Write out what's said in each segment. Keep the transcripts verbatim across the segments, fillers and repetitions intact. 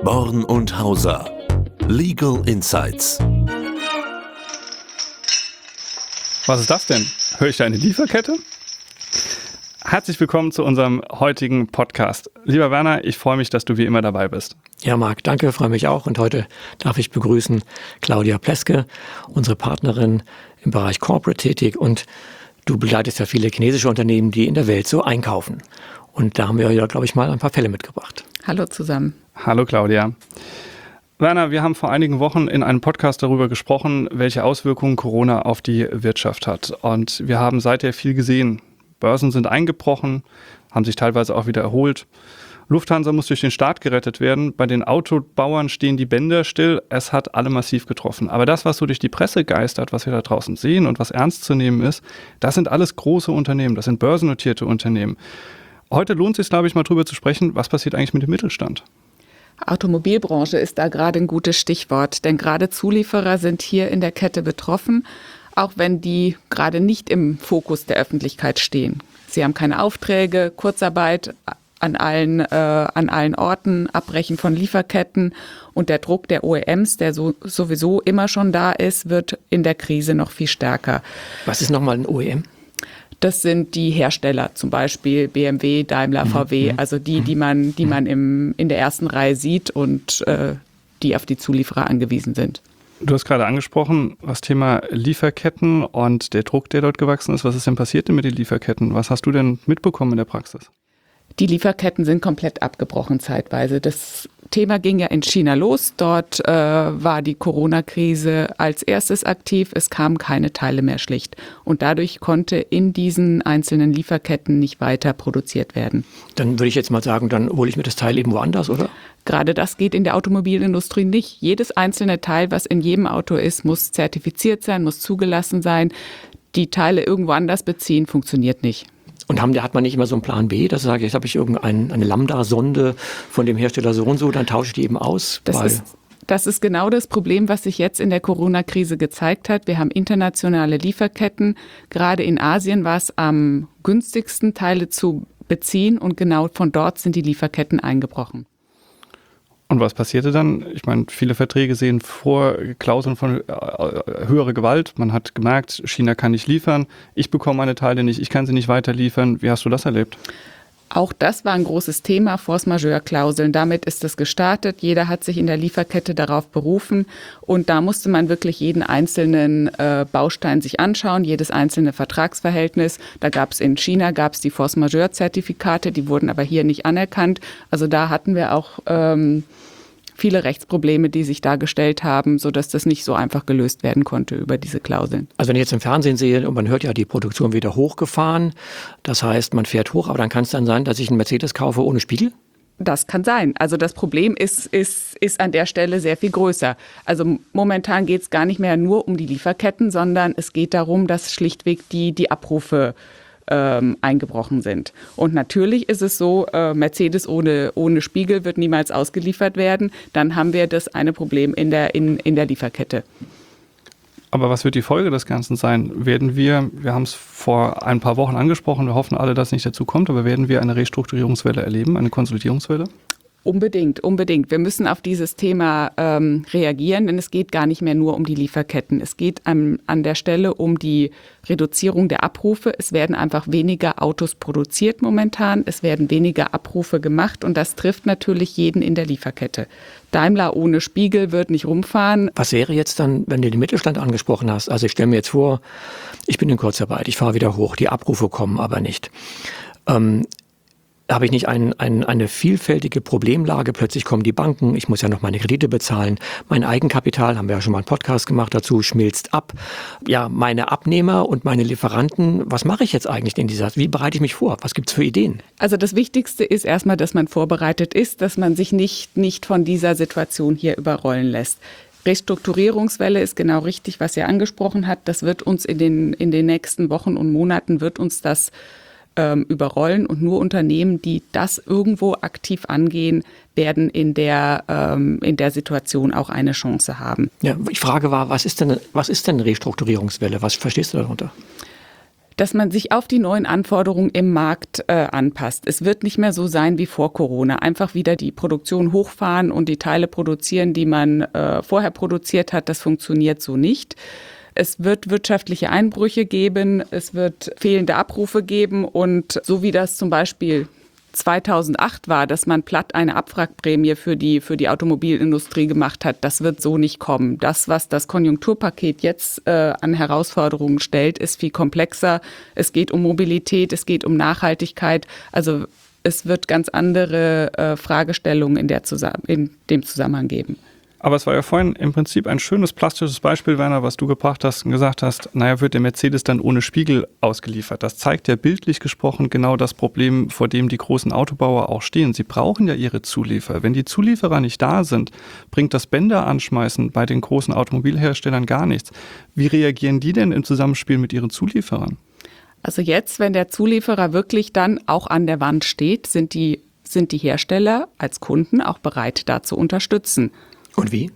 Born und Hauser. Legal Insights. Was ist das denn? Höre ich da eine Lieferkette? Herzlich willkommen zu unserem heutigen Podcast. Lieber Werner, ich freue mich, dass du wie immer dabei bist. Ja, Marc, danke, freue mich auch. Und heute darf ich begrüßen Claudia Pleske, unsere Partnerin im Bereich Corporate tätig. Und du begleitest ja viele chinesische Unternehmen, die in der Welt so einkaufen. Und da haben wir ja, glaube ich, mal ein paar Fälle mitgebracht. Hallo zusammen. Hallo Claudia. Werner, wir haben vor einigen Wochen in einem Podcast darüber gesprochen, welche Auswirkungen Corona auf die Wirtschaft hat. Und wir haben seither viel gesehen. Börsen sind eingebrochen, haben sich teilweise auch wieder erholt. Lufthansa muss durch den Staat gerettet werden. Bei den Autobauern stehen die Bänder still. Es hat alle massiv getroffen. Aber das, was so durch die Presse geistert, was wir da draußen sehen und was ernst zu nehmen ist, das sind alles große Unternehmen, das sind börsennotierte Unternehmen. Heute lohnt es sich, glaube ich, mal drüber zu sprechen, was passiert eigentlich mit dem Mittelstand? Automobilbranche ist da gerade ein gutes Stichwort, denn gerade Zulieferer sind hier in der Kette betroffen, auch wenn die gerade nicht im Fokus der Öffentlichkeit stehen. Sie haben keine Aufträge, Kurzarbeit an allen, äh, an allen Orten, Abbrechen von Lieferketten und der Druck der O E Ms, der so, sowieso immer schon da ist, wird in der Krise noch viel stärker. Was ist nochmal ein O E M? Das sind die Hersteller, zum Beispiel B M W, Daimler, V W, also die, die man, die man im, in der ersten Reihe sieht und äh, die auf die Zulieferer angewiesen sind. Du hast gerade angesprochen, das Thema Lieferketten und der Druck, der dort gewachsen ist. Was ist denn passiert denn mit den Lieferketten? Was hast du denn mitbekommen in der Praxis? Die Lieferketten sind komplett abgebrochen zeitweise. Das Thema ging ja in China los. Dort äh, war die Corona-Krise als erstes aktiv. Es kamen keine Teile mehr schlicht. Und dadurch konnte in diesen einzelnen Lieferketten nicht weiter produziert werden. Dann würde ich jetzt mal sagen, dann hole ich mir das Teil eben woanders, oder? Gerade das geht in der Automobilindustrie nicht. Jedes einzelne Teil, was in jedem Auto ist, muss zertifiziert sein, muss zugelassen sein. Die Teile irgendwo anders beziehen, funktioniert nicht. Und haben, hat man nicht immer so einen Plan B, dass ich sage, jetzt habe ich irgendeine eine Lambda-Sonde von dem Hersteller so und so, dann tausche ich die eben aus? Das ist, das ist genau das Problem, was sich jetzt in der Corona-Krise gezeigt hat. Wir haben internationale Lieferketten. Gerade in Asien war es am günstigsten, Teile zu beziehen und genau von dort sind die Lieferketten eingebrochen. Und was passierte dann? Ich meine, viele Verträge sehen vor Klauseln von äh, höhere Gewalt. Man hat gemerkt, China kann nicht liefern. Ich bekomme meine Teile nicht, ich kann sie nicht weiter liefern. Wie hast du das erlebt? Auch das war ein großes Thema, Force-Majeure-Klauseln. Damit ist es gestartet. Jeder hat sich in der Lieferkette darauf berufen. Und da musste man wirklich jeden einzelnen äh, Baustein sich anschauen, jedes einzelne Vertragsverhältnis. Da gab es in China gab es die Force-Majeure-Zertifikate, die wurden aber hier nicht anerkannt. Also da hatten wir auch ähm, viele Rechtsprobleme, die sich dargestellt haben, sodass das nicht so einfach gelöst werden konnte über diese Klauseln. Also wenn ich jetzt im Fernsehen sehe und man hört ja, die Produktion wieder hochgefahren, das heißt, man fährt hoch, aber dann kann es dann sein, dass ich einen Mercedes kaufe ohne Spiegel? Das kann sein. Also das Problem ist, ist, ist an der Stelle sehr viel größer. Also momentan geht es gar nicht mehr nur um die Lieferketten, sondern es geht darum, dass schlichtweg die, die Abrufe Ähm, eingebrochen sind. Und natürlich ist es so, äh, Mercedes ohne, ohne Spiegel wird niemals ausgeliefert werden. Dann haben wir das eine Problem in der, in, in der Lieferkette. Aber was wird die Folge des Ganzen sein? Werden wir, wir haben es vor ein paar Wochen angesprochen, wir hoffen alle, dass es nicht dazu kommt, aber werden wir eine Restrukturierungswelle erleben, eine Konsolidierungswelle? Unbedingt, unbedingt. Wir müssen auf dieses Thema ähm, reagieren, denn es geht gar nicht mehr nur um die Lieferketten. Es geht an, an der Stelle um die Reduzierung der Abrufe. Es werden einfach weniger Autos produziert momentan. Es werden weniger Abrufe gemacht und das trifft natürlich jeden in der Lieferkette. Daimler ohne Spiegel wird nicht rumfahren. Was wäre jetzt dann, wenn du den Mittelstand angesprochen hast? Also ich stelle mir jetzt vor, ich bin in Kurzarbeit, ich fahre wieder hoch, die Abrufe kommen aber nicht. Ähm, Habe ich nicht ein, ein, eine vielfältige Problemlage? Plötzlich kommen die Banken, ich muss ja noch meine Kredite bezahlen. Mein Eigenkapital, haben wir ja schon mal einen Podcast gemacht dazu, schmilzt ab. Ja, meine Abnehmer und meine Lieferanten, was mache ich jetzt eigentlich in dieser, wie bereite ich mich vor? Was gibt es für Ideen? Also das Wichtigste ist erstmal, dass man vorbereitet ist, dass man sich nicht, nicht von dieser Situation hier überrollen lässt. Restrukturierungswelle ist genau richtig, was ihr angesprochen habt. Das wird uns in den, in den nächsten Wochen und Monaten wird uns das ähm, überrollen und nur Unternehmen, die das irgendwo aktiv angehen, werden in der, ähm, in der Situation auch eine Chance haben. Ja, die Frage war, was ist denn, was ist denn Restrukturierungswelle? Was verstehst du darunter? dass man sich auf die neuen Anforderungen im Markt äh, anpasst. Es wird nicht mehr so sein wie vor Corona. Einfach wieder die Produktion hochfahren und die Teile produzieren, die man äh, vorher produziert hat. Das funktioniert so nicht. Es wird wirtschaftliche Einbrüche geben, es wird fehlende Abrufe geben und so wie das zum Beispiel zweitausendacht war, dass man platt eine Abwrackprämie für die, für die Automobilindustrie gemacht hat, das wird so nicht kommen. Das, was das Konjunkturpaket jetzt äh, an Herausforderungen stellt, ist viel komplexer. Es geht um Mobilität, es geht um Nachhaltigkeit. Also es wird ganz andere äh, Fragestellungen in, der Zusamm- in dem Zusammenhang geben. Aber es war ja vorhin im Prinzip ein schönes plastisches Beispiel, Werner, was du gebracht hast und gesagt hast, naja, wird der Mercedes dann ohne Spiegel ausgeliefert. Das zeigt ja bildlich gesprochen genau das Problem, vor dem die großen Autobauer auch stehen. Sie brauchen ja ihre Zulieferer. Wenn die Zulieferer nicht da sind, bringt das Bänder anschmeißen bei den großen Automobilherstellern gar nichts. Wie reagieren die denn im Zusammenspiel mit ihren Zulieferern? Also jetzt, wenn der Zulieferer wirklich dann auch an der Wand steht, sind die, sind die Hersteller als Kunden auch bereit, da zu unterstützen. Und wie?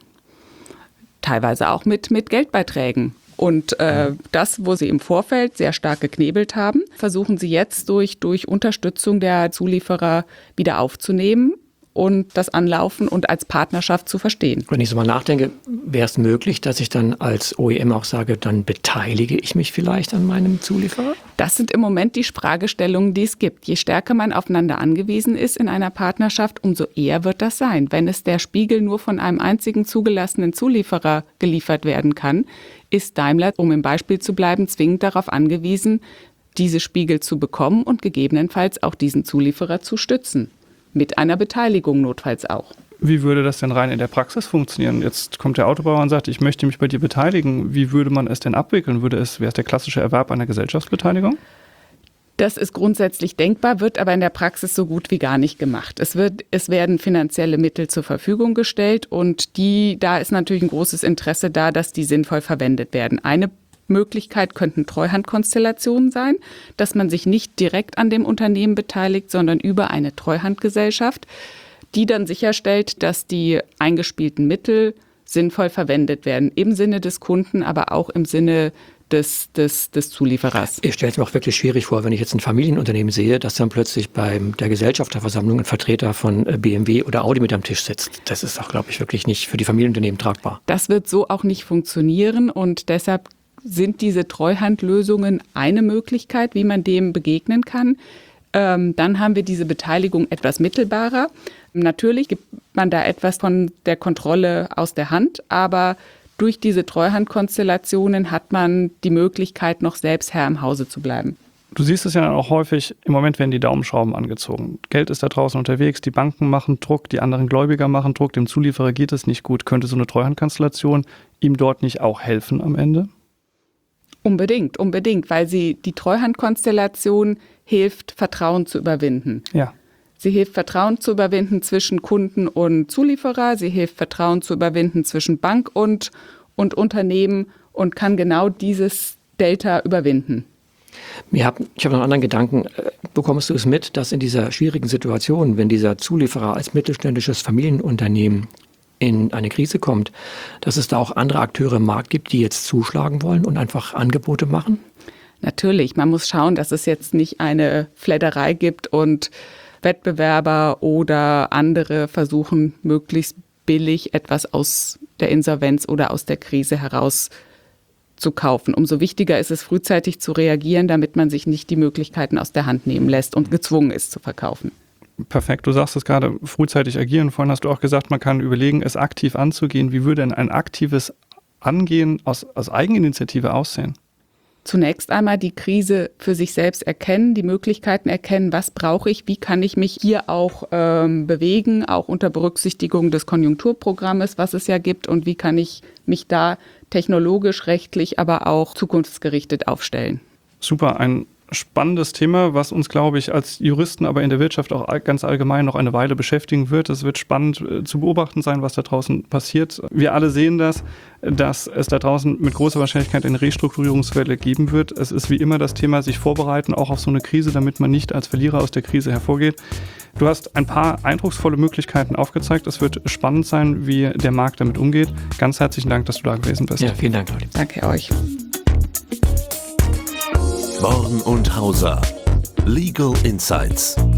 Teilweise auch mit, mit Geldbeiträgen. Und äh, das, wo sie im Vorfeld sehr stark geknebelt haben, versuchen sie jetzt durch, durch Unterstützung der Zulieferer wieder aufzunehmen und das Anlaufen und als Partnerschaft zu verstehen. Wenn ich so mal nachdenke, wäre es möglich, dass ich dann als O E M auch sage, dann beteilige ich mich vielleicht an meinem Zulieferer? Das sind im Moment die Fragestellungen, die es gibt. Je stärker man aufeinander angewiesen ist in einer Partnerschaft, umso eher wird das sein. Wenn es der Spiegel nur von einem einzigen zugelassenen Zulieferer geliefert werden kann, ist Daimler, um im Beispiel zu bleiben, zwingend darauf angewiesen, diese Spiegel zu bekommen und gegebenenfalls auch diesen Zulieferer zu stützen. Mit einer Beteiligung notfalls auch. Wie würde das denn rein in der Praxis funktionieren? Jetzt kommt der Autobauer und sagt, ich möchte mich bei dir beteiligen. Wie würde man es denn abwickeln? Würde es, wäre es der klassische Erwerb einer Gesellschaftsbeteiligung? Das ist grundsätzlich denkbar, wird aber in der Praxis so gut wie gar nicht gemacht. Es wird, es werden finanzielle Mittel zur Verfügung gestellt und die, da ist natürlich ein großes Interesse da, dass die sinnvoll verwendet werden. Eine Möglichkeit könnten Treuhandkonstellationen sein, dass man sich nicht direkt an dem Unternehmen beteiligt, sondern über eine Treuhandgesellschaft, die dann sicherstellt, dass die eingespielten Mittel sinnvoll verwendet werden, im Sinne des Kunden, aber auch im Sinne des, des, des Zulieferers. Ich stelle es mir auch wirklich schwierig vor, wenn ich jetzt ein Familienunternehmen sehe, dass dann plötzlich bei der Gesellschafterversammlung ein Vertreter von B M W oder Audi mit am Tisch sitzt. Das ist auch, glaube ich, wirklich nicht für die Familienunternehmen tragbar. Das wird so auch nicht funktionieren und deshalb sind diese Treuhandlösungen eine Möglichkeit, wie man dem begegnen kann. Ähm, dann haben wir diese Beteiligung etwas mittelbarer. Natürlich gibt man da etwas von der Kontrolle aus der Hand, aber durch diese Treuhandkonstellationen hat man die Möglichkeit, noch selbst Herr im Hause zu bleiben. Du siehst es ja dann auch häufig, im Moment werden die Daumenschrauben angezogen. Geld ist da draußen unterwegs, die Banken machen Druck, die anderen Gläubiger machen Druck, dem Zulieferer geht es nicht gut. Könnte so eine Treuhandkonstellation ihm dort nicht auch helfen am Ende? Unbedingt, unbedingt, weil sie die Treuhandkonstellation hilft, Vertrauen zu überwinden. Ja. Sie hilft, Vertrauen zu überwinden zwischen Kunden und Zulieferer. Sie hilft, Vertrauen zu überwinden zwischen Bank und, und Unternehmen und kann genau dieses Delta überwinden. Ich habe noch einen anderen Gedanken. Bekommst du es mit, dass in dieser schwierigen Situation, wenn dieser Zulieferer als mittelständisches Familienunternehmen in eine Krise kommt, dass es da auch andere Akteure im Markt gibt, die jetzt zuschlagen wollen und einfach Angebote machen? Natürlich, man muss schauen, dass es jetzt nicht eine Fledderei gibt und Wettbewerber oder andere versuchen, möglichst billig etwas aus der Insolvenz oder aus der Krise heraus zu kaufen. Umso wichtiger ist es, frühzeitig zu reagieren, damit man sich nicht die Möglichkeiten aus der Hand nehmen lässt und gezwungen ist zu verkaufen. Perfekt, du sagst es gerade, frühzeitig agieren. Vorhin hast du auch gesagt, man kann überlegen, es aktiv anzugehen. Wie würde denn ein aktives Angehen aus, aus Eigeninitiative aussehen? Zunächst einmal die Krise für sich selbst erkennen, die Möglichkeiten erkennen, was brauche ich, wie kann ich mich hier auch ähm, bewegen, auch unter Berücksichtigung des Konjunkturprogrammes, was es ja gibt, und wie kann ich mich da technologisch, rechtlich, aber auch zukunftsgerichtet aufstellen. Super, ein spannendes Thema, was uns, glaube ich, als Juristen, aber in der Wirtschaft auch ganz allgemein noch eine Weile beschäftigen wird. Es wird spannend äh, zu beobachten sein, was da draußen passiert. Wir alle sehen das, dass es da draußen mit großer Wahrscheinlichkeit eine Restrukturierungswelle geben wird. Es ist wie immer das Thema, sich vorbereiten, auch auf so eine Krise, damit man nicht als Verlierer aus der Krise hervorgeht. Du hast ein paar eindrucksvolle Möglichkeiten aufgezeigt. Es wird spannend sein, wie der Markt damit umgeht. Ganz herzlichen Dank, dass du da gewesen bist. Ja, vielen Dank, Leute. Danke euch. Born und Hauser. Legal Insights.